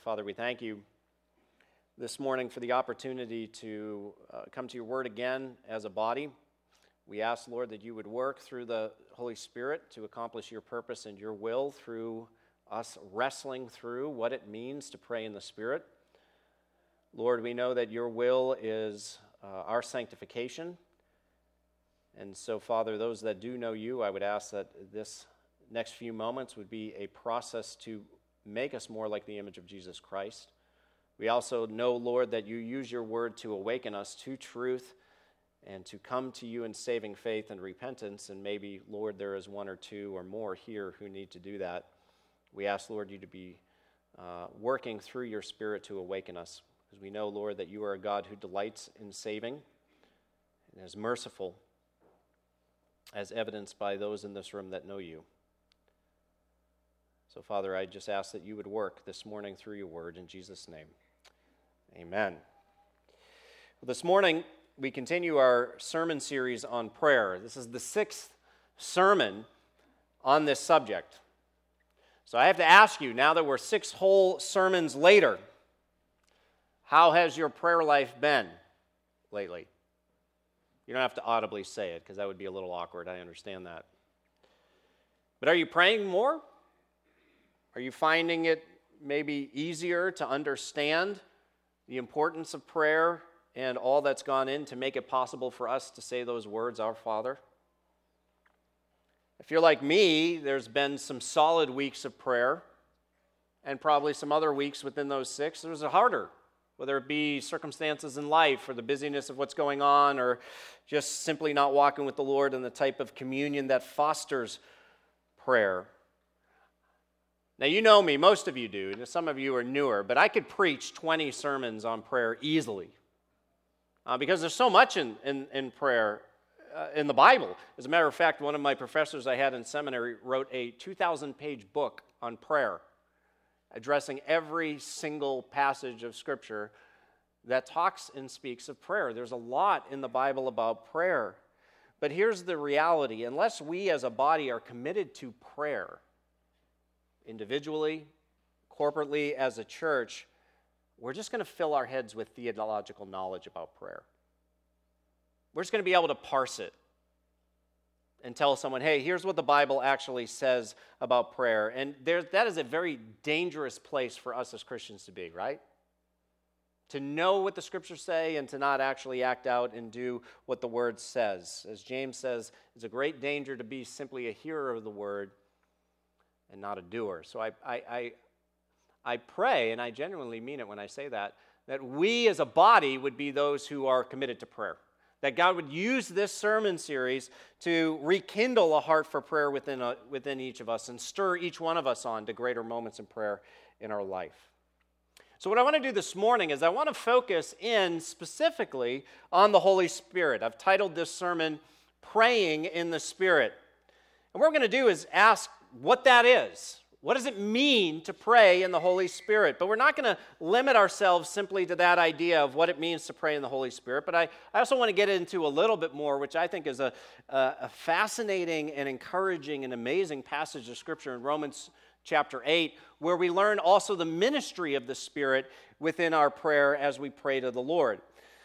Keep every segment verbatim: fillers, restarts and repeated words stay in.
Father, we thank you this morning for the opportunity to uh, come to your word again as a body. We ask, Lord, that you would work through the Holy Spirit to accomplish your purpose and your will through us wrestling through what it means to pray in the Spirit. Lord, we know that your will is uh, our sanctification. And so, Father, those that do know you, I would ask that this next few moments would be a process to make us more like the image of Jesus Christ. We also know, Lord, that you use your word to awaken us to truth and to come to you in saving faith and repentance. And maybe, Lord, there is one or two or more here who need to do that. We ask, Lord, you to be uh, working through your Spirit to awaken us, because we know, Lord, that you are a God who delights in saving and is merciful, as evidenced by those in this room that know you. So, Father, I just ask that you would work this morning through your word in Jesus' name. Amen. Well, this morning, we continue our sermon series on prayer. This is the sixth sermon on this subject. So I have to ask you, now that we're six whole sermons later, how has your prayer life been lately? You don't have to audibly say it, because that would be a little awkward. I understand that. But are you praying more? Are you finding it maybe easier to understand the importance of prayer and all that's gone in to make it possible for us to say those words, Our Father? If you're like me, there's been some solid weeks of prayer, and probably some other weeks within those six. There's a harder, whether it be circumstances in life or the busyness of what's going on, or just simply not walking with the Lord and the type of communion that fosters prayer. Now, you know me, most of you do, and some of you are newer, but I could preach twenty sermons on prayer easily uh, because there's so much in, in, in prayer uh, in the Bible. As a matter of fact, one of my professors I had in seminary wrote a two thousand page book on prayer, addressing every single passage of Scripture that talks and speaks of prayer. There's a lot in the Bible about prayer. But here's the reality. Unless we as a body are committed to prayer, individually, corporately, as a church, we're just going to fill our heads with theological knowledge about prayer. We're just going to be able to parse it and tell someone, hey, here's what the Bible actually says about prayer. And there, that is a very dangerous place for us as Christians to be, right? To know what the Scriptures say and to not actually act out and do what the Word says. As James says, it's a great danger to be simply a hearer of the Word and not a doer. So I, I, I, I pray, and I genuinely mean it when I say that, that we as a body would be those who are committed to prayer. That God would use this sermon series to rekindle a heart for prayer within, a, within each of us and stir each one of us on to greater moments in prayer in our life. So what I want to do this morning is I want to focus in specifically on the Holy Spirit. I've titled this sermon, Praying in the Spirit. And what we're going to do is ask what that is. What does it mean to pray in the Holy Spirit? But we're not going to limit ourselves simply to that idea of what it means to pray in the Holy Spirit. But I, I also want to get into a little bit more, which I think is a, a, a fascinating and encouraging and amazing passage of Scripture in Romans chapter eight, where we learn also the ministry of the Spirit within our prayer as we pray to the Lord.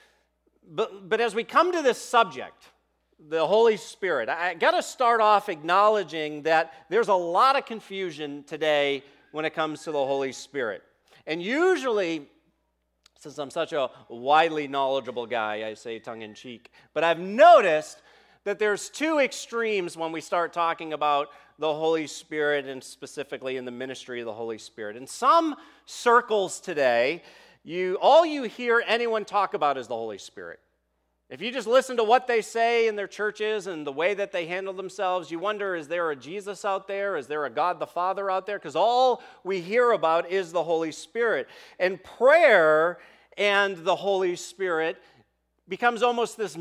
But, but as we come to this subject, the Holy Spirit, I got to start off acknowledging that there's a lot of confusion today when it comes to the Holy Spirit. And usually, since I'm such a widely knowledgeable guy, I say tongue-in-cheek, but I've noticed that there's two extremes when we start talking about the Holy Spirit and specifically in the ministry of the Holy Spirit. In some circles today, you all you hear anyone talk about is the Holy Spirit. If you just listen to what they say in their churches and the way that they handle themselves, you wonder, is there a Jesus out there? Is there a God the Father out there? Because all we hear about is the Holy Spirit. And prayer and the Holy Spirit becomes almost this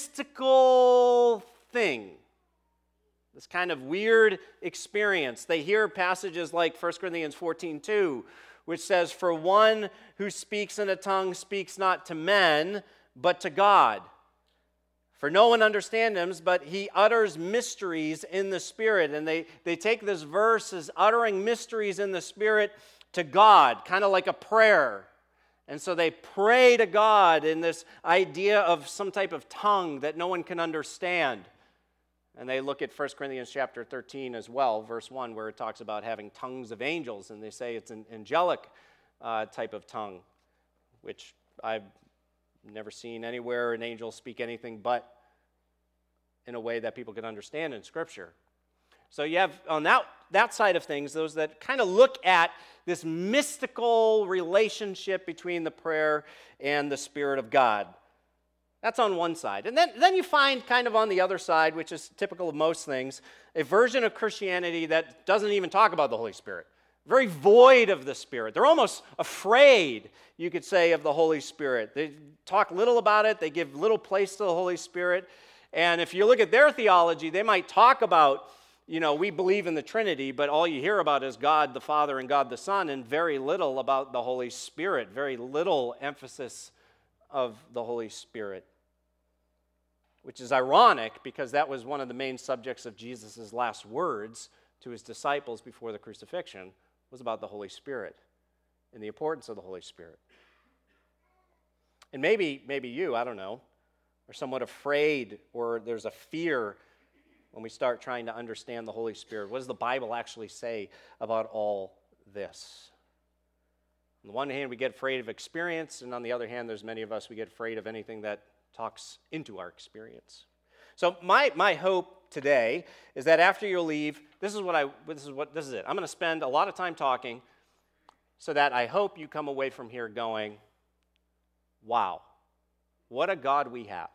mystical thing, this kind of weird experience. They hear passages like First Corinthians fourteen two, which says, "For one who speaks in a tongue speaks not to men, but to God. For no one understands him, but he utters mysteries in the Spirit." And they, they take this verse as uttering mysteries in the Spirit to God, kind of like a prayer. And so they pray to God in this idea of some type of tongue that no one can understand. And they look at First Corinthians chapter thirteen as well, verse one, where it talks about having tongues of angels, and they say it's an angelic uh, type of tongue, which I've never seen anywhere an angel speak anything but in a way that people can understand in Scripture. So you have on that, that side of things, those that kind of look at this mystical relationship between the prayer and the Spirit of God. That's on one side. And then, then you find kind of on the other side, which is typical of most things, a version of Christianity that doesn't even talk about the Holy Spirit. Very void of the Spirit. They're almost afraid, you could say, of the Holy Spirit. They talk little about it. They give little place to the Holy Spirit. And if you look at their theology, they might talk about, you know, we believe in the Trinity, but all you hear about is God the Father and God the Son, and very little about the Holy Spirit, very little emphasis of the Holy Spirit. Which is ironic, because that was one of the main subjects of Jesus' last words to his disciples before the crucifixion, was about the Holy Spirit and the importance of the Holy Spirit. And maybe, maybe you, I don't know, are somewhat afraid, or there's a fear when we start trying to understand the Holy Spirit. What does the Bible actually say about all this? On the one hand, we get afraid of experience, and on the other hand, there's many of us, we get afraid of anything that talks into our experience. So my my hope today is that after you leave, this is what I this is what this is it. I'm going to spend a lot of time talking, so that I hope you come away from here going, wow, what a God we have.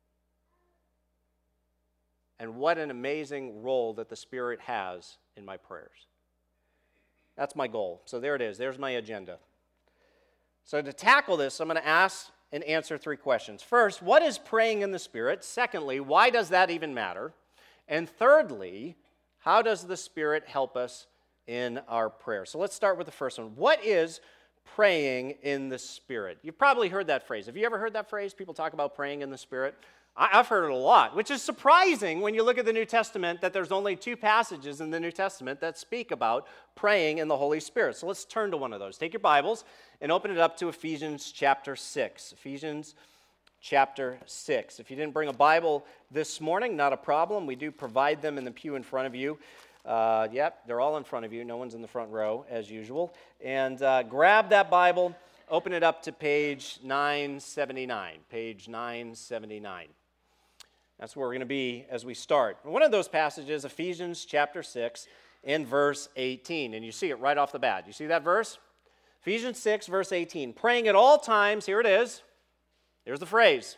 And what an amazing role that the Spirit has in my prayers. That's my goal. So there it is. There's my agenda. So to tackle this, I'm going to ask and answer three questions. First, what is praying in the Spirit? Secondly, why does that even matter? And thirdly, how does the Spirit help us in our prayer? So let's start with the first one. What is praying in the Spirit? You've probably heard that phrase. Have you ever heard that phrase? People talk about praying in the Spirit. I've heard it a lot, which is surprising when you look at the New Testament, that there's only two passages in the New Testament that speak about praying in the Holy Spirit. So let's turn to one of those. Take your Bibles and open it up to Ephesians chapter six. Ephesians chapter six. If you didn't bring a Bible this morning, not a problem. We do provide them in the pew in front of you. Uh, yep, they're all in front of you. No one's in the front row, as usual. And uh, grab that Bible, open it up to page nine seventy-nine. Page nine seventy-nine. That's where we're going to be as we start. One of those passages, Ephesians chapter six, and verse eighteen. And you see it right off the bat. You see that verse? Ephesians six, verse eighteen. Praying at all times, here it is. Here's the phrase.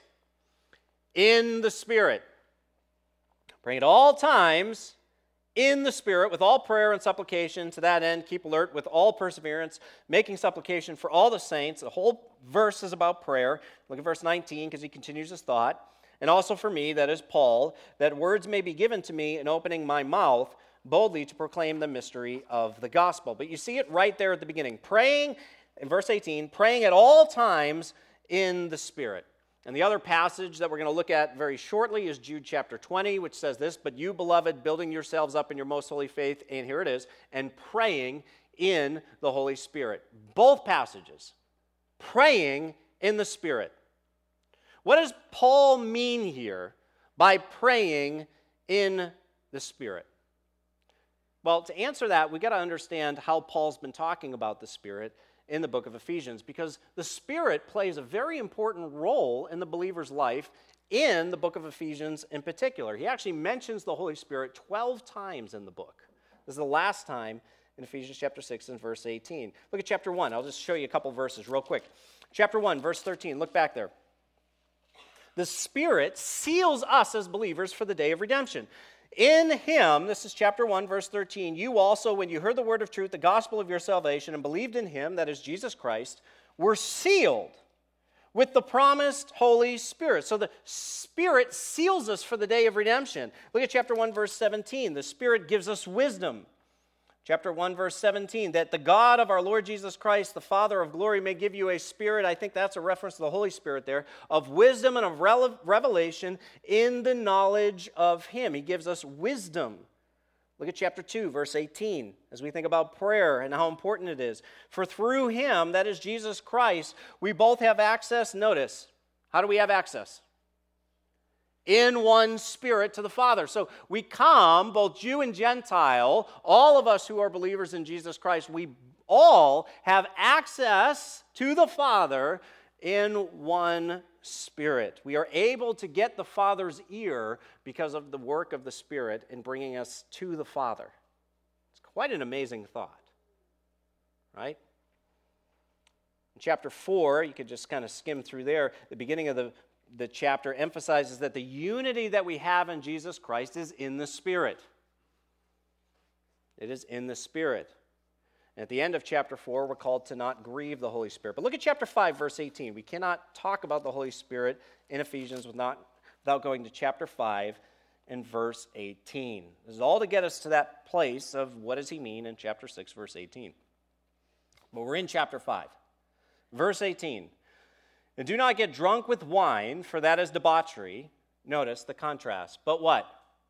In the Spirit. Praying at all times, in the Spirit, with all prayer and supplication. To that end, keep alert with all perseverance, making supplication for all the saints. The whole verse is about prayer. Look at verse nineteen, because he continues his thought. And also for me, that is Paul, that words may be given to me in opening my mouth boldly to proclaim the mystery of the gospel. But you see it right there at the beginning. Praying, in verse eighteen, praying at all times in the Spirit. And the other passage that we're going to look at very shortly is Jude chapter twenty, which says this, but you, beloved, building yourselves up in your most holy faith, and here it is, and praying in the Holy Spirit. Both passages. Praying in the Spirit. What does Paul mean here by praying in the Spirit? Well, to answer that, we've got to understand how Paul's been talking about the Spirit in the book of Ephesians, because the Spirit plays a very important role in the believer's life in the book of Ephesians in particular. He actually mentions the Holy Spirit twelve times in the book. This is the last time in Ephesians chapter six and verse eighteen. Look at chapter one. I'll just show you a couple verses real quick. Chapter one, verse thirteen. Look back there. The Spirit seals us as believers for the day of redemption. In Him, this is chapter one, verse thirteen, you also, when you heard the word of truth, the gospel of your salvation, and believed in Him, that is Jesus Christ, were sealed with the promised Holy Spirit. So the Spirit seals us for the day of redemption. Look at chapter one, verse seventeen. The Spirit gives us wisdom. Chapter one, verse seventeen, that the God of our Lord Jesus Christ, the Father of glory, may give you a spirit, I think that's a reference to the Holy Spirit there, of wisdom and of revelation in the knowledge of Him. He gives us wisdom. Look at chapter two, verse eighteen, as we think about prayer and how important it is. For through him, that is Jesus Christ, we both have access. Notice, how do we have access? In one Spirit to the Father. So we come, both Jew and Gentile, all of us who are believers in Jesus Christ, we all have access to the Father in one Spirit. We are able to get the Father's ear because of the work of the Spirit in bringing us to the Father. It's quite an amazing thought, right? In chapter four, you could just kind of skim through there. The beginning of the, the chapter emphasizes that the unity that we have in Jesus Christ is in the Spirit. It is in the Spirit. And at the end of chapter four, we're called to not grieve the Holy Spirit. But look at chapter five, verse eighteen. We cannot talk about the Holy Spirit in Ephesians without, without going to chapter five and verse eighteen. This is all to get us to that place of what does he mean in chapter six, verse eighteen. But we're in chapter five. Verse eighteen. And do not get drunk with wine, for that is debauchery. Notice the contrast. But what?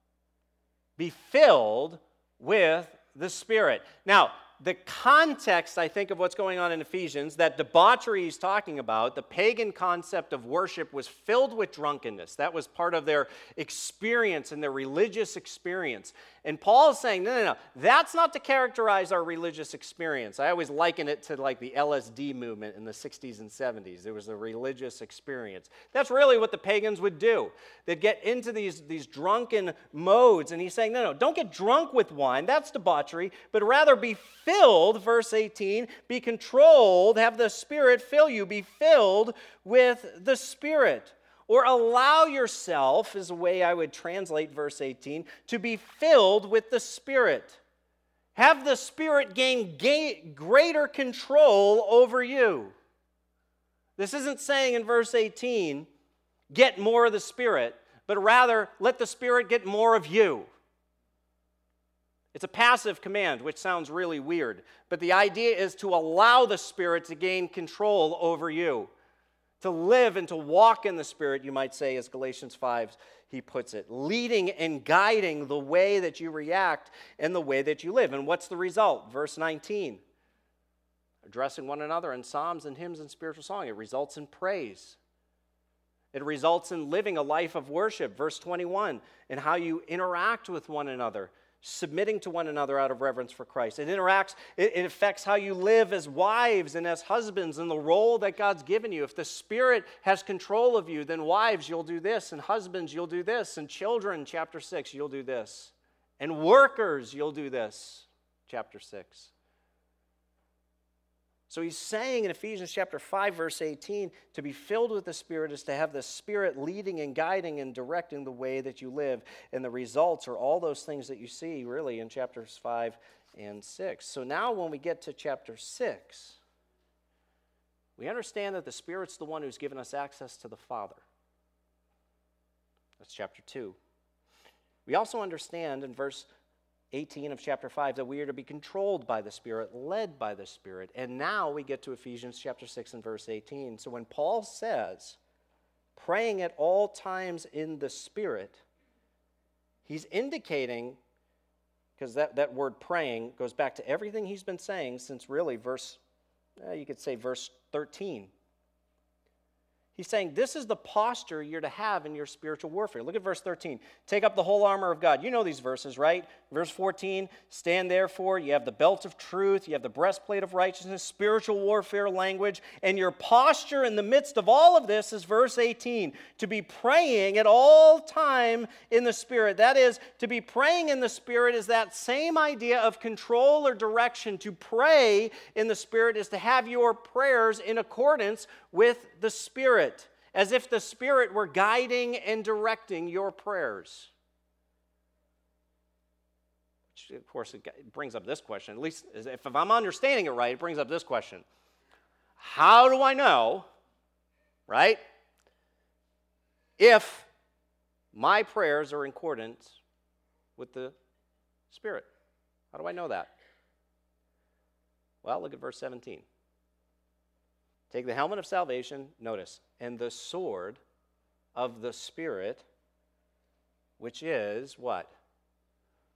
Be filled with the Spirit. Now, the context, I think, of what's going on in Ephesians, that debauchery he's talking about, the pagan concept of worship was filled with drunkenness. That was part of their experience and their religious experience. And Paul is saying, no, no, no, that's not to characterize our religious experience. I always liken it to like the L S D movement in the sixties and seventies. There was a religious experience. That's really what the pagans would do. They'd get into these, these drunken modes. And he's saying, no, no, don't get drunk with wine. That's debauchery. But rather be filled, verse eighteen, be controlled, have the Spirit fill you, be filled with the Spirit. Or allow yourself, is a way I would translate verse eighteen, to be filled with the Spirit. Have the Spirit gain ga- greater control over you. This isn't saying in verse eighteen, get more of the Spirit, but rather let the Spirit get more of you. It's a passive command, which sounds really weird. But the idea is to allow the Spirit to gain control over you. To live and to walk in the Spirit, you might say, as Galatians five, he puts it. Leading and guiding the way that you react and the way that you live. And what's the result? Verse nineteen. Addressing one another in psalms and hymns and spiritual song. It results in praise. It results in living a life of worship. Verse twenty-one. And how you interact with one another. Submitting to one another out of reverence for Christ. It interacts, it, it affects how you live as wives and as husbands and the role that God's given you. If the Spirit has control of you, then wives, you'll do this, and husbands, you'll do this, and children, chapter six, you'll do this, and workers, you'll do this, chapter six. So he's saying in Ephesians chapter five, verse eighteen, to be filled with the Spirit is to have the Spirit leading and guiding and directing the way that you live. And the results are all those things that you see really in chapters five and six. So now when we get to chapter six, we understand that the Spirit's the one who's given us access to the Father. That's chapter two. We also understand in verse eighteen of chapter five that we are to be controlled by the Spirit, led by the Spirit. And now we get to Ephesians chapter six and verse eighteen. So when Paul says, praying at all times in the Spirit, he's indicating, because that, that word praying goes back to everything he's been saying since really verse, eh, you could say verse thirteen. He's saying this is the posture you're to have in your spiritual warfare. Look at verse thirteen. Take up the whole armor of God. You know these verses, right? Verse fourteen, stand therefore. You have the belt of truth. You have the breastplate of righteousness, spiritual warfare language. And your posture in the midst of all of this is verse eighteen. To be praying at all time in the Spirit. That is, to be praying in the Spirit is that same idea of control or direction. To pray in the Spirit is to have your prayers in accordance with the Spirit, as if the Spirit were guiding and directing your prayers. Which, of course, it brings up this question. At least, if I'm understanding it right, it brings up this question. How do I know, right, if my prayers are in accordance with the Spirit? How do I know that? Well, look at verse seventeen. Take the helmet of salvation, notice, and the sword of the Spirit, which is what?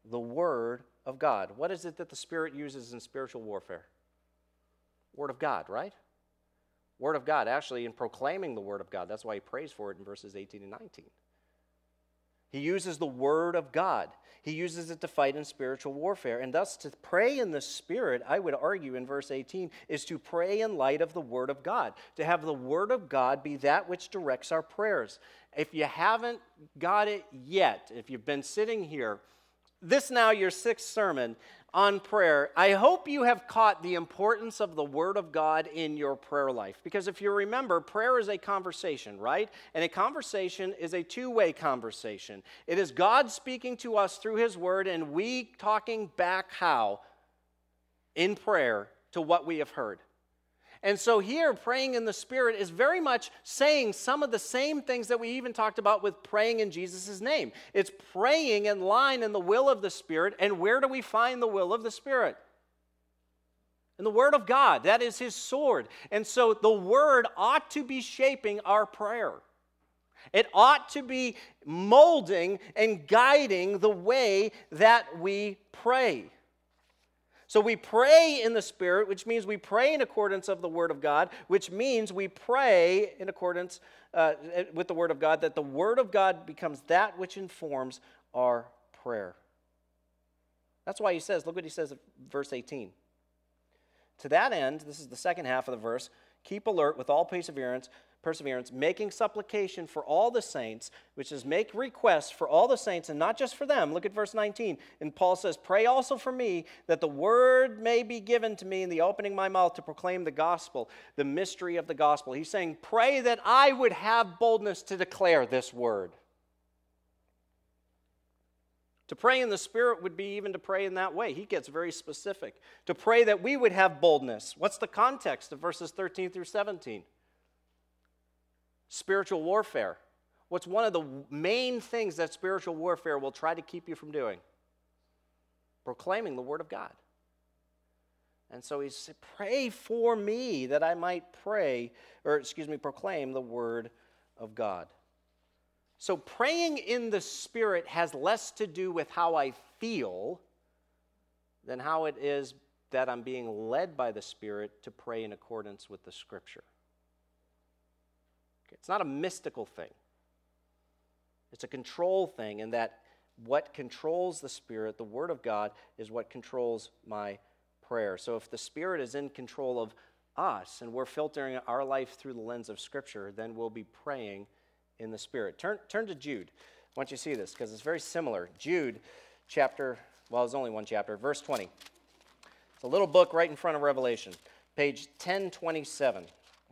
the Word of God. What is it that the Spirit uses in spiritual warfare? Word of God, right? Word of God, actually, in proclaiming the Word of God. That's why he prays for it in verses eighteen and nineteen. He uses the Word of God. He uses it to fight in spiritual warfare. And thus, to pray in the Spirit, I would argue in verse eighteen, is to pray in light of the Word of God. To have the Word of God be that which directs our prayers. If you haven't got it yet, if you've been sitting here, this now your sixth sermon on prayer, I hope you have caught the importance of the Word of God in your prayer life. Because if you remember, prayer is a conversation, right? And a conversation is a two-way conversation. It is God speaking to us through His Word, and we talking back how? In prayer to what we have heard. And so here, praying in the Spirit is very much saying some of the same things that we even talked about with praying in Jesus' name. It's praying in line in the will of the Spirit. And where do we find the will of the Spirit? In the Word of God. That is His sword. And so the Word ought to be shaping our prayer. It ought to be molding and guiding the way that we pray. So we pray in the Spirit, which means we pray in accordance of the Word of God, which means we pray in accordance uh, with the Word of God, that the Word of God becomes that which informs our prayer. That's why he says, look what he says in verse eighteen. To that end, this is the second half of the verse, keep alert with all perseverance, perseverance, making supplication for all the saints, which is make requests for all the saints, and not just for them. Look at verse nineteen. And Paul says, pray also for me, that the word may be given to me in the opening my mouth to proclaim the gospel, the mystery of the gospel. He's saying, pray that I would have boldness to declare this word. To pray in the Spirit would be even to pray in that way. He gets very specific. To pray that we would have boldness. What's the context of verses thirteen through seventeen? Spiritual warfare. What's one of the main things that spiritual warfare will try to keep you from doing? Proclaiming the Word of God. And so he said, pray for me that I might pray, or excuse me, proclaim the Word of God. So praying in the Spirit has less to do with how I feel than how it is that I'm being led by the Spirit to pray in accordance with the Scripture. It's not a mystical thing. It's a control thing, in that what controls the Spirit, the Word of God, is what controls my prayer. So if the Spirit is in control of us and we're filtering our life through the lens of Scripture, then we'll be praying in the Spirit. Turn, turn to Jude. I want you to see this because it's very similar. Jude, chapter, well, it's only one chapter, verse twenty. It's a little book right in front of Revelation, page ten twenty-seven.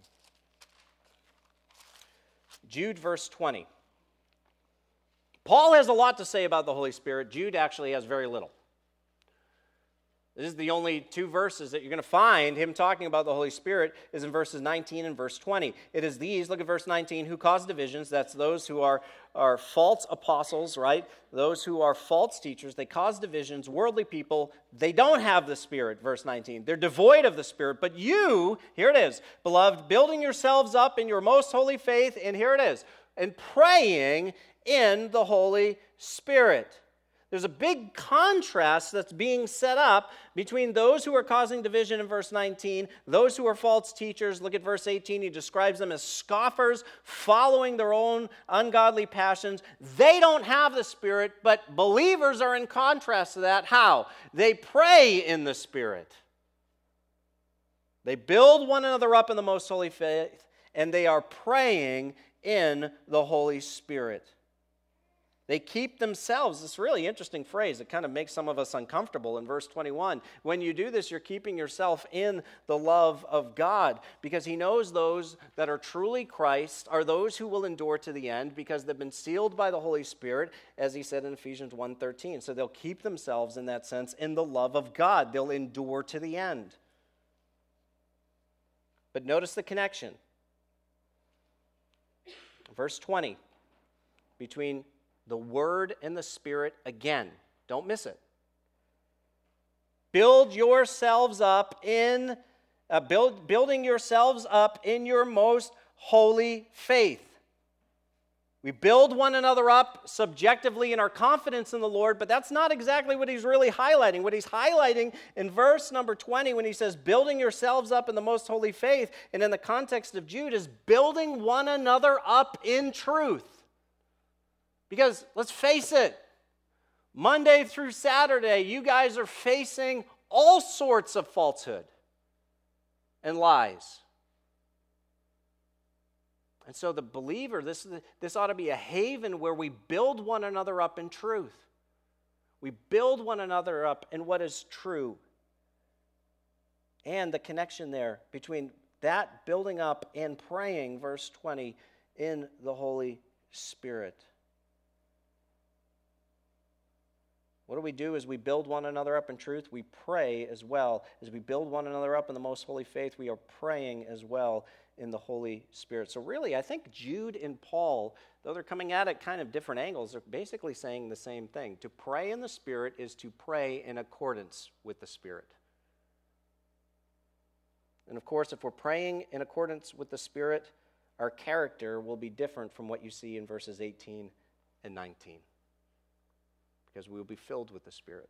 Jude, verse twenty. Paul has a lot to say about the Holy Spirit. Jude actually has very little. This is the only two verses that you're going to find him talking about the Holy Spirit is in verses nineteen and verse twenty. It is these, look at verse nineteen, who cause divisions. That's those who are, are false apostles, right? Those who are false teachers. They cause divisions. Worldly people, they don't have the Spirit, verse nineteen. They're devoid of the Spirit. But you, here it is, beloved, building yourselves up in your most holy faith, and here it is, and praying in the Holy Spirit. There's a big contrast that's being set up between those who are causing division in verse nineteen, those who are false teachers. Look at verse eighteen. He describes them as scoffers, following their own ungodly passions. They don't have the Spirit, but believers are in contrast to that. How? They pray in the Spirit. They build one another up in the most holy faith, and they are praying in the Holy Spirit. They keep themselves, this really interesting phrase, it kind of makes some of us uncomfortable in verse twenty-one. When you do this, you're keeping yourself in the love of God, because he knows those that are truly Christ are those who will endure to the end, because they've been sealed by the Holy Spirit, as he said in Ephesians one thirteen. So they'll keep themselves, in that sense, in the love of God. They'll endure to the end. But notice the connection. Verse twenty, between the Word and the Spirit again. Don't miss it. Build yourselves up in, uh, build, building yourselves up in your most holy faith. We build one another up subjectively in our confidence in the Lord, but that's not exactly what he's really highlighting. What he's highlighting in verse number twenty when he says, building yourselves up in the most holy faith, and in the context of Jude, is building one another up in truth. Because let's face it, Monday through Saturday, you guys are facing all sorts of falsehood and lies. And so the believer, this, this ought to be a haven where we build one another up in truth. We build one another up in what is true. And the connection there between that building up and praying, verse twenty, in the Holy Spirit. What do we do as we build one another up in truth? We pray as well. As we build one another up in the most holy faith, we are praying as well in the Holy Spirit. So really, I think Jude and Paul, though they're coming at it kind of different angles, they're basically saying the same thing. To pray in the Spirit is to pray in accordance with the Spirit. And of course, if we're praying in accordance with the Spirit, our character will be different from what you see in verses eighteen and nineteen. Because we will be filled with the Spirit.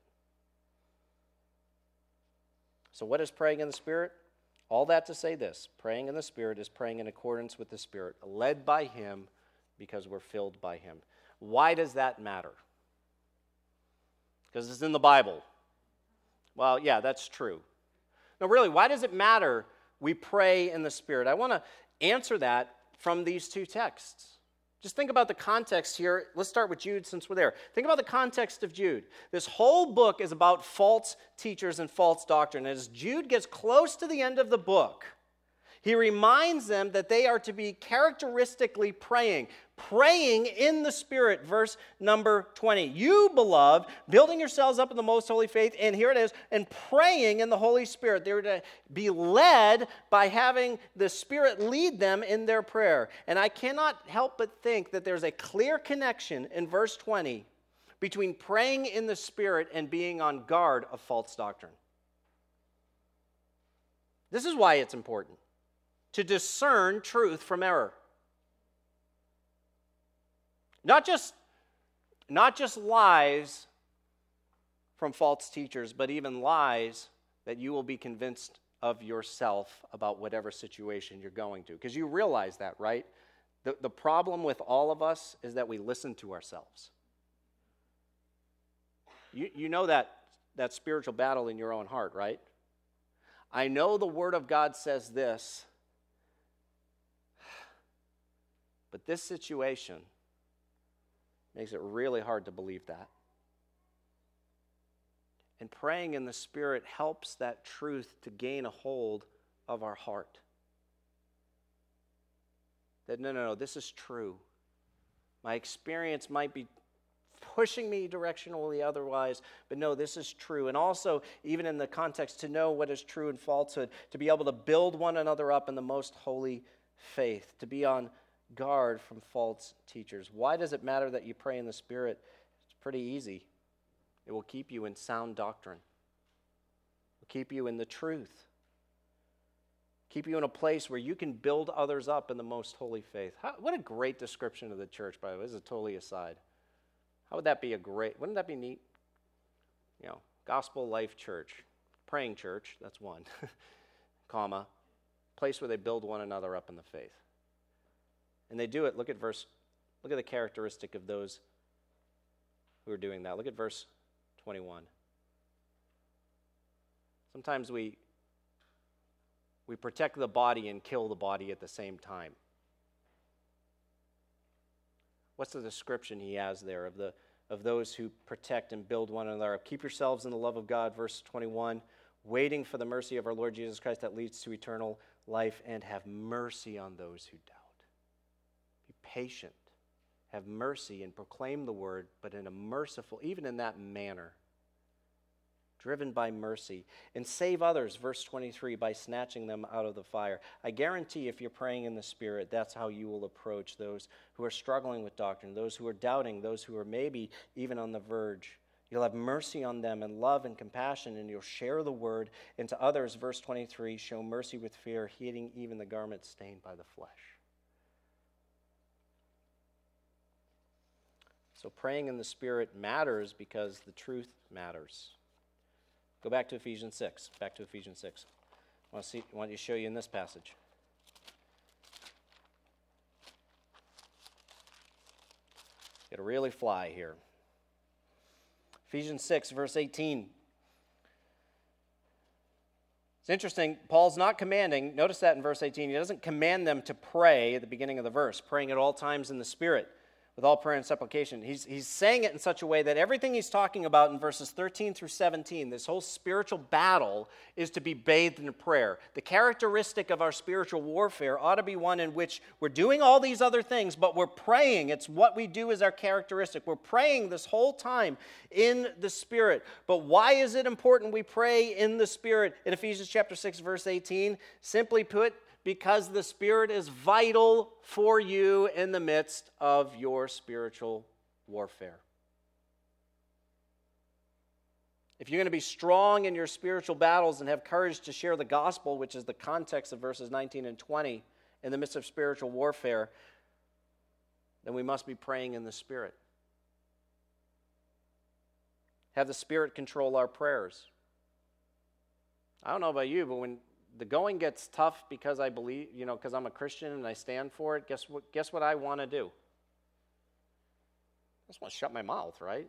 So what is praying in the Spirit? All that to say this, praying in the Spirit is praying in accordance with the Spirit, led by Him because we're filled by Him. Why does that matter? Because it's in the Bible. Well, yeah, that's true. No, really, why does it matter we pray in the Spirit? I want to answer that from these two texts. Just think about the context here. Let's start with Jude since we're there. Think about the context of Jude. This whole book is about false teachers and false doctrine. As Jude gets close to the end of the book, he reminds them that they are to be characteristically praying. Praying in the Spirit, verse number twenty. You, beloved, building yourselves up in the most holy faith, and here it is, and praying in the Holy Spirit. They were to be led by having the Spirit lead them in their prayer. And I cannot help but think that there's a clear connection in verse twenty between praying in the Spirit and being on guard of false doctrine. This is why it's important to discern truth from error. Not just, not just lies from false teachers, but even lies that you will be convinced of yourself about whatever situation you're going to. Because you realize that, right? The, the problem with all of us is that we listen to ourselves. You, you know that, that spiritual battle in your own heart, right? I know the Word of God says this, but this situation makes it really hard to believe that. And praying in the Spirit helps that truth to gain a hold of our heart. That no, no, no, this is true. My experience might be pushing me directionally otherwise, but no, this is true. And also, even in the context, to know what is true and falsehood, to be able to build one another up in the most holy faith, to be on guard from false teachers. Why does it matter that you pray in the Spirit? It's pretty easy. It will keep you in sound doctrine. It will keep you in the truth. Keep you in a place where you can build others up in the most holy faith. How, what a great description of the church, by the way. This is totally aside. How would that be a great, wouldn't that be neat? You know, Gospel Life Church, praying church, that's one, comma, place where they build one another up in the faith. And they do it, look at verse, look at the characteristic of those who are doing that. Look at verse twenty-one. Sometimes we we protect the body and kill the body at the same time. What's the description he has there of the of those who protect and build one another up? Keep yourselves in the love of God, verse twenty-one, waiting for the mercy of our Lord Jesus Christ that leads to eternal life, and have mercy on those who doubt. Be patient, have mercy, and proclaim the word, but in a merciful, even in that manner, driven by mercy, and save others, verse twenty-three, by snatching them out of the fire. I guarantee if you're praying in the Spirit, that's how you will approach those who are struggling with doctrine, those who are doubting, those who are maybe even on the verge. You'll have mercy on them and love and compassion, and you'll share the word. And to others, verse twenty-three, show mercy with fear, heeding even the garment stained by the flesh. So praying in the Spirit matters because the truth matters. Go back to Ephesians six. Back to Ephesians six. I want to see, I want to show you in this passage. Got to really fly here. Ephesians six, verse eighteen. It's interesting, Paul's not commanding, notice that in verse eighteen, he doesn't command them to pray at the beginning of the verse, praying at all times in the Spirit, with all prayer and supplication. He's, he's saying it in such a way that everything he's talking about in verses thirteen through seventeen, this whole spiritual battle, is to be bathed in prayer. The characteristic of our spiritual warfare ought to be one in which we're doing all these other things, but we're praying. It's what we do as our characteristic. We're praying this whole time in the Spirit. But why is it important we pray in the Spirit? In Ephesians chapter six, verse eighteen, simply put, because the Spirit is vital for you in the midst of your spiritual warfare. If you're going to be strong in your spiritual battles and have courage to share the gospel, which is the context of verses nineteen and twenty, in the midst of spiritual warfare, then we must be praying in the Spirit. Have the Spirit control our prayers. I don't know about you, but when the going gets tough because I believe, you know, because I'm a Christian and I stand for it, guess what, guess what I want to do? I just want to shut my mouth, right?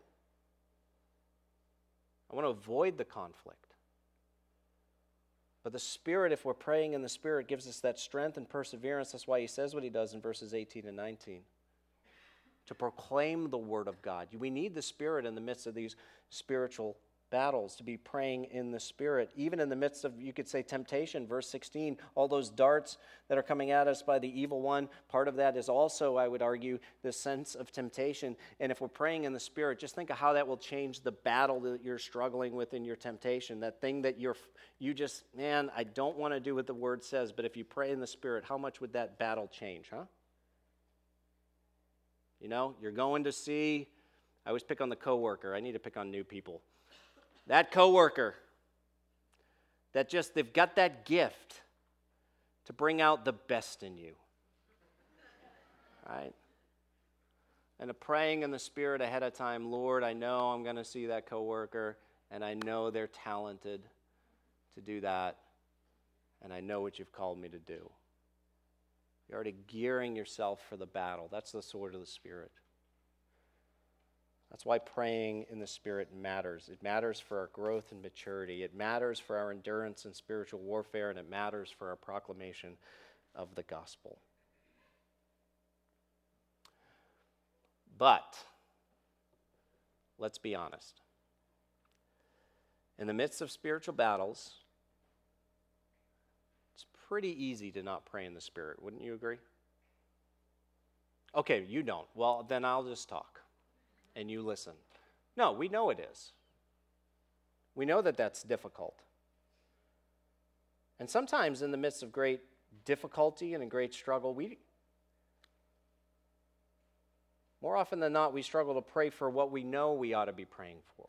I want to avoid the conflict. But the Spirit, if we're praying in the Spirit, gives us that strength and perseverance. That's why he says what he does in verses eighteen and nineteen. To proclaim the Word of God. We need the Spirit in the midst of these spiritual battles, to be praying in the Spirit, even in the midst of, you could say, temptation. Verse sixteen, all those darts that are coming at us by the evil one, part of that is also, I would argue, this sense of temptation. And if we're praying in the Spirit, just think of how that will change the battle that you're struggling with in your temptation, that thing that you're, you just, man, I don't want to do what the Word says, but if you pray in the Spirit, how much would that battle change, huh? You know, you're going to see, I always pick on the coworker. I need to pick on new people. That coworker that just, they've got that gift to bring out the best in you. Right? And a praying in the Spirit ahead of time, Lord, I know I'm going to see that coworker, and I know they're talented to do that, and I know what you've called me to do. You're already gearing yourself for the battle. That's the sword of the Spirit. That's why praying in the Spirit matters. It matters for our growth and maturity. It matters for our endurance in spiritual warfare, and it matters for our proclamation of the gospel. But, let's be honest. In the midst of spiritual battles, it's pretty easy to not pray in the Spirit. Wouldn't you agree? Okay, you don't. Well, then I'll just talk. And you listen. No, we know it is. We know that that's difficult. And sometimes in the midst of great difficulty and a great struggle, we, more often than not, we struggle to pray for what we know we ought to be praying for.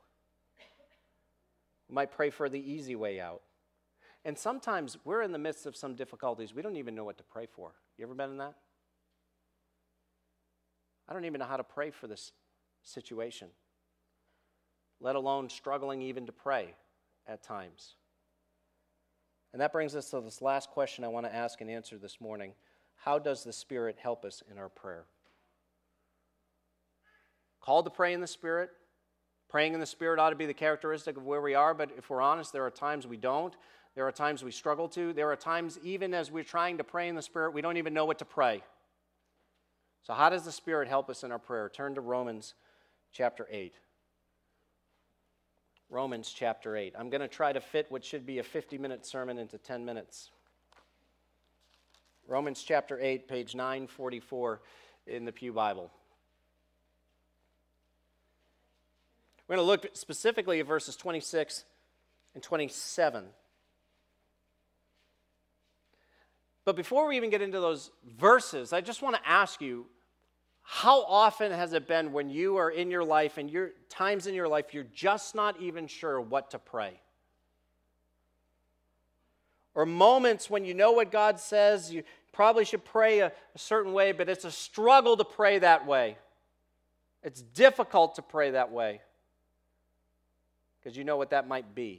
We might pray for the easy way out. And sometimes we're in the midst of some difficulties. We don't even know what to pray for. You ever been in that? I don't even know how to pray for this situation, let alone struggling even to pray at times. And that brings us to this last question I want to ask and answer this morning. How does the Spirit help us in our prayer? Called to pray in the Spirit. Praying in the Spirit ought to be the characteristic of where we are, but if we're honest, there are times we don't. There are times we struggle to. There are times, even as we're trying to pray in the Spirit, we don't even know what to pray. So how does the Spirit help us in our prayer? Turn to Romans chapter eight. Romans chapter eight. I'm going to try to fit what should be a fifty-minute sermon into ten minutes. Romans chapter eight, page nine forty-four in the Pew Bible. We're going to look specifically at verses twenty-six and twenty-seven. But before we even get into those verses, I just want to ask you, how often has it been when you are in your life and your times in your life you're just not even sure what to pray? Or moments when you know what God says, you probably should pray a, a certain way, but it's a struggle to pray that way. It's difficult to pray that way because you know what that might be.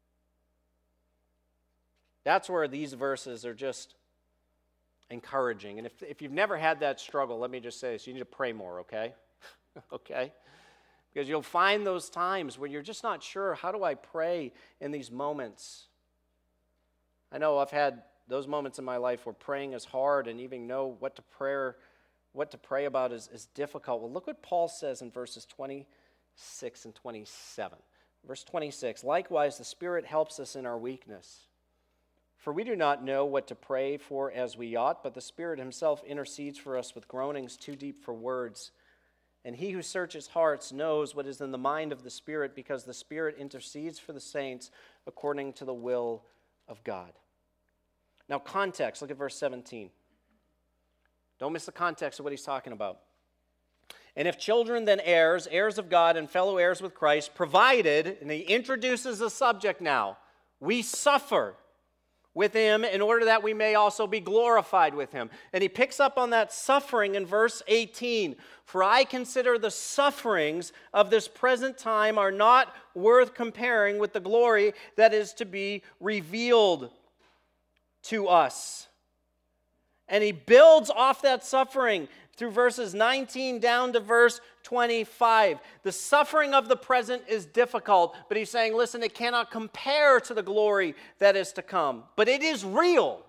That's where these verses are just encouraging. And if, if you've never had that struggle, let me just say this, you need to pray more, okay? Okay? Because you'll find those times when you're just not sure, how do I pray in these moments? I know I've had those moments in my life where praying is hard and even know what to pray, what to pray about is, is difficult. Well, look what Paul says in verses twenty-six and twenty-seven. Verse twenty-six, likewise the Spirit helps us in our weakness. For we do not know what to pray for as we ought, but the Spirit himself intercedes for us with groanings too deep for words. And he who searches hearts knows what is in the mind of the Spirit, because the Spirit intercedes for the saints according to the will of God. Now, context, look at verse seventeen. Don't miss the context of what he's talking about. And if children, then heirs, heirs of God and fellow heirs with Christ, provided, and he introduces a subject now, we suffer with him in order that we may also be glorified with him. And he picks up on that suffering in verse eighteen. For I consider the sufferings of this present time are not worth comparing with the glory that is to be revealed to us. And he builds off that suffering through verses nineteen down to verse twenty-five. The suffering of the present is difficult, but he's saying, listen, it cannot compare to the glory that is to come. But it is real.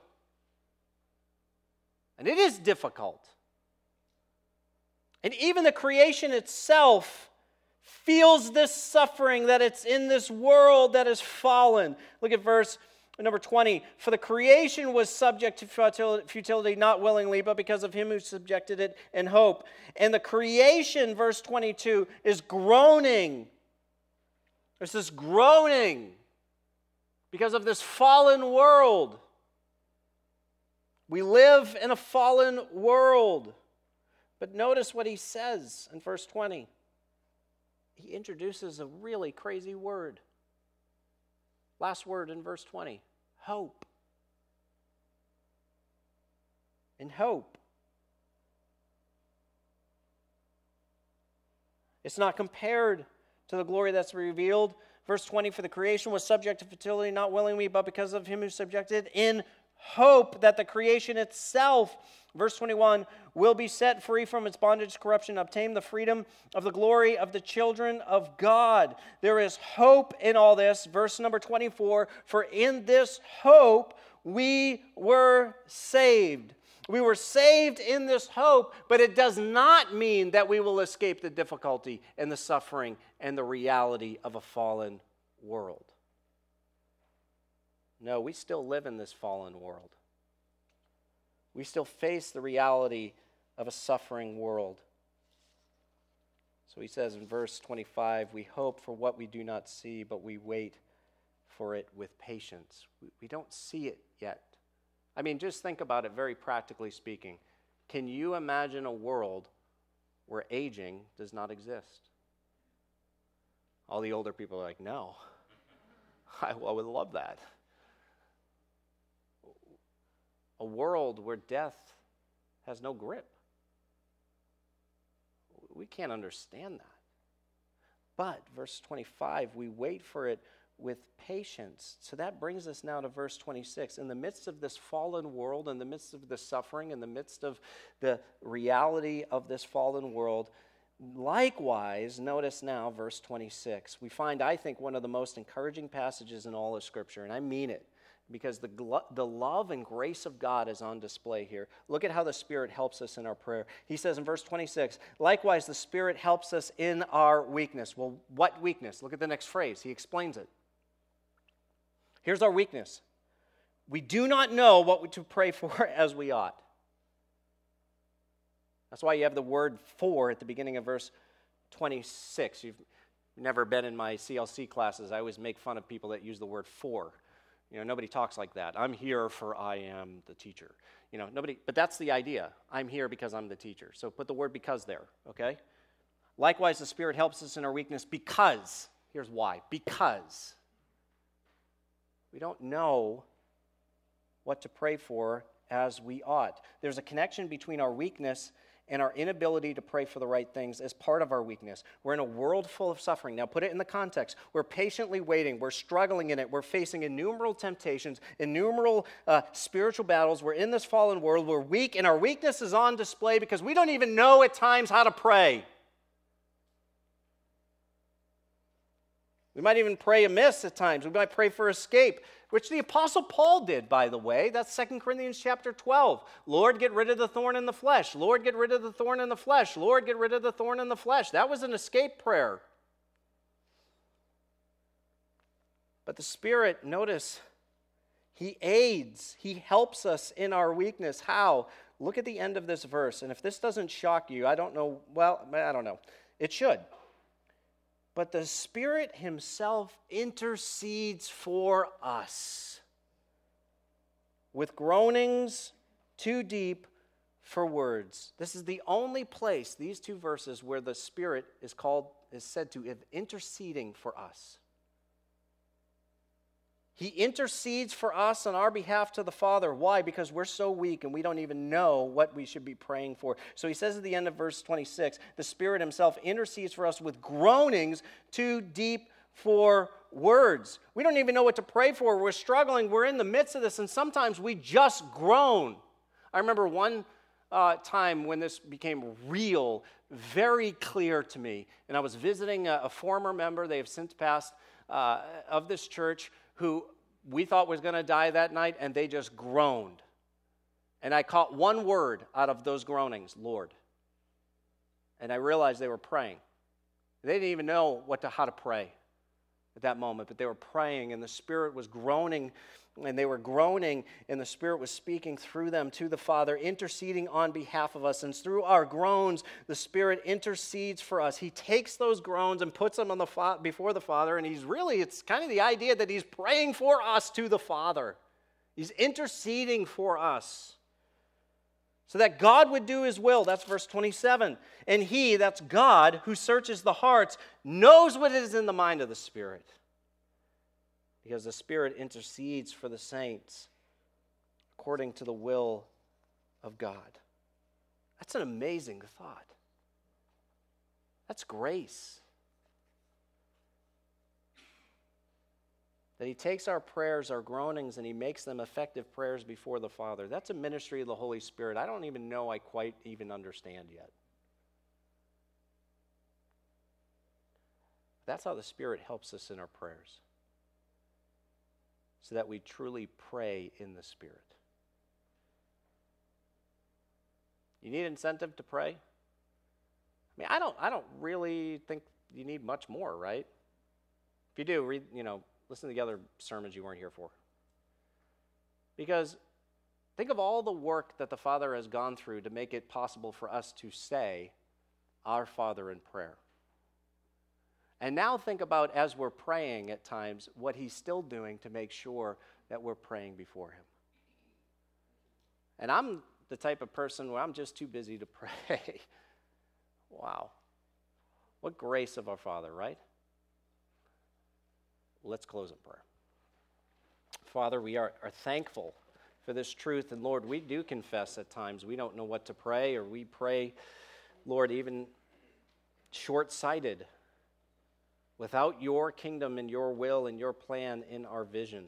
And it is difficult. And even the creation itself feels this suffering, that it's in this world that is fallen. Look at verse number twenty. For the creation was subject to futility, not willingly, but because of him who subjected it in hope. And the creation, verse twenty-two, is groaning. There's this groaning because of this fallen world. We live in a fallen world. But notice what he says in verse twenty. He introduces a really crazy word. Last word in verse twenty. Hope. And hope. It's not compared to the glory that's revealed. Verse twenty, for the creation was subject to futility, not willingly, but because of him who subjected it, in hope that the creation itself, verse twenty-one, will be set free from its bondage to corruption, obtain the freedom of the glory of the children of God. There is hope in all this. Verse number twenty-four, for in this hope we were saved. We were saved in this hope, but it does not mean that we will escape the difficulty and the suffering and the reality of a fallen world. No, we still live in this fallen world. We still face the reality of a suffering world. So he says in verse twenty-five, we hope for what we do not see, but we wait for it with patience. We don't see it yet. I mean, just think about it very practically speaking. Can you imagine a world where aging does not exist? All the older people are like, no, I, I would love that. A world where death has no grip. We can't understand that. But, verse twenty-five, we wait for it with patience. So that brings us now to verse twenty-six. In the midst of this fallen world, in the midst of the suffering, in the midst of the reality of this fallen world, likewise, notice now verse twenty-six. We find, I think, one of the most encouraging passages in all of Scripture, and I mean it, because the, the love and grace of God is on display here. Look at how the Spirit helps us in our prayer. He says in verse twenty-six, likewise the Spirit helps us in our weakness. Well, what weakness? Look at the next phrase. He explains it. Here's our weakness. We do not know what to pray for as we ought. That's why you have the word for at the beginning of verse twenty-six. You've never been in my C L C classes. I always make fun of people that use the word for. You know, nobody talks like that. I'm here for I am the teacher. You know, nobody, but that's the idea. I'm here because I'm the teacher. So put the word because there, okay? Likewise, the Spirit helps us in our weakness because, here's why, because we don't know what to pray for as we ought. There's a connection between our weakness and our inability to pray for the right things as part of our weakness. We're in a world full of suffering. Now put it in the context. We're patiently waiting. We're struggling in it. We're facing innumerable temptations, innumerable uh, spiritual battles. We're in this fallen world. We're weak, and our weakness is on display because we don't even know at times how to pray. We might even pray amiss at times. We might pray for escape, which the Apostle Paul did, by the way. That's Second Corinthians chapter twelve. Lord, get rid of the thorn in the flesh. Lord, get rid of the thorn in the flesh. Lord, get rid of the thorn in the flesh. That was an escape prayer. But the Spirit, notice, He aids. He helps us in our weakness. How? Look at the end of this verse. And if this doesn't shock you, I don't know, well, I don't know. It should. But the Spirit Himself intercedes for us with groanings too deep for words. This is the only place, these two verses, where the Spirit is called, is said to be interceding for us. He intercedes for us on our behalf to the Father. Why? Because we're so weak and we don't even know what we should be praying for. So he says at the end of verse twenty-six, the Spirit Himself intercedes for us with groanings too deep for words. We don't even know what to pray for. We're struggling. We're in the midst of this, and sometimes we just groan. I remember one uh, time when this became real, very clear to me, and I was visiting a, a former member, they have since passed, uh, of this church, who we thought was going to die that night, and they just groaned. And I caught one word out of those groanings, Lord. And I realized they were praying. They didn't even know what to, how to pray at that moment, but they were praying, and the Spirit was groaning, and they were groaning, and the Spirit was speaking through them to the Father, interceding on behalf of us. And through our groans, the Spirit intercedes for us. He takes those groans and puts them on the fa- before the Father, and he's really, it's kind of the idea that he's praying for us to the Father. He's interceding for us so that God would do His will. That's verse twenty-seven. And He, that's God, who searches the hearts, knows what is in the mind of the Spirit, because the Spirit intercedes for the saints according to the will of God. That's an amazing thought. That's grace. That He takes our prayers, our groanings, and He makes them effective prayers before the Father. That's a ministry of the Holy Spirit I don't even know I quite even understand yet. That's how the Spirit helps us in our prayers, so that we truly pray in the Spirit. You need incentive to pray? I mean, I don't I don't really think you need much more, right? If you do, read, you know, listen to the other sermons you weren't here for. Because think of all the work that the Father has gone through to make it possible for us to say, Our Father in prayer. And now think about, as we're praying at times, what He's still doing to make sure that we're praying before Him. And I'm the type of person where I'm just too busy to pray. Wow. What grace of our Father, right? Let's close in prayer. Father, we are, are thankful for this truth. And Lord, we do confess at times we don't know what to pray, or we pray, Lord, even short-sighted, without your kingdom and your will and your plan in our vision.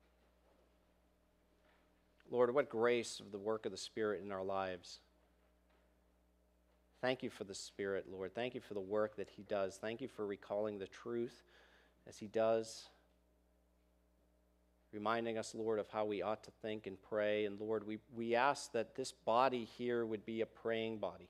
Lord, what grace of the work of the Spirit in our lives. Thank you for the Spirit, Lord. Thank you for the work that He does. Thank you for recalling the truth as He does, reminding us, Lord, of how we ought to think and pray. And Lord, we, we ask that this body here would be a praying body.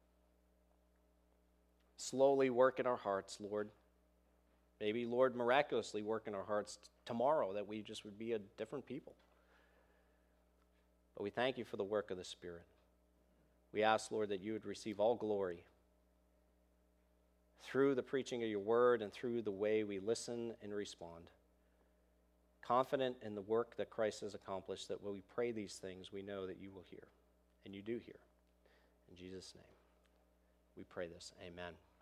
Slowly work in our hearts, Lord. Maybe, Lord, miraculously work in our hearts t- tomorrow, that we just would be a different people. But we thank you for the work of the Spirit. We ask, Lord, that you would receive all glory through the preaching of your word and through the way we listen and respond. Confident in the work that Christ has accomplished, that when we pray these things, we know that you will hear. And you do hear. In Jesus' name, we pray this. Amen.